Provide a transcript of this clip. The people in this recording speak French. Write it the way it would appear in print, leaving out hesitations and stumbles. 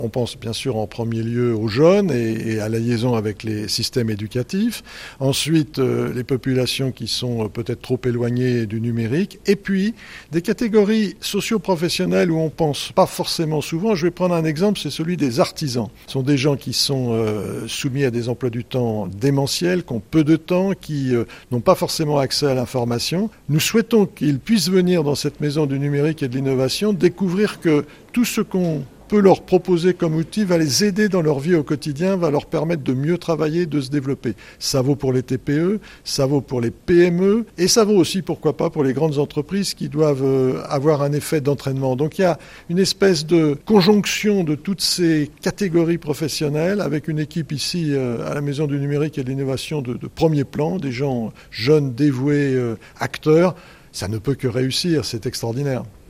On pense bien sûr en premier lieu aux jeunes et à la liaison avec les systèmes éducatifs. Ensuite, les populations qui sont peut-être trop éloignées du numérique. Et puis, des catégories socio-professionnelles où on pense pas forcément souvent. Je vais prendre un exemple, c'est celui des artisans. Ce sont des gens qui sont soumis à des emplois du temps démentiels, qui ont peu de temps, qui n'ont pas forcément accès à l'information. Nous souhaitons qu'ils puissent venir dans cette maison du numérique et de l'innovation, découvrir que tout ce qu'on peut leur proposer comme outil va les aider dans leur vie au quotidien, va leur permettre de mieux travailler, de se développer. Ça vaut pour les TPE, ça vaut pour les PME et ça vaut aussi, pourquoi pas, pour les grandes entreprises qui doivent avoir un effet d'entraînement. Donc il y a une espèce de conjonction de toutes ces catégories professionnelles avec une équipe ici à la Maison du Numérique et de l'Innovation de premier plan, des gens jeunes, dévoués, acteurs. Ça ne peut que réussir, c'est extraordinaire.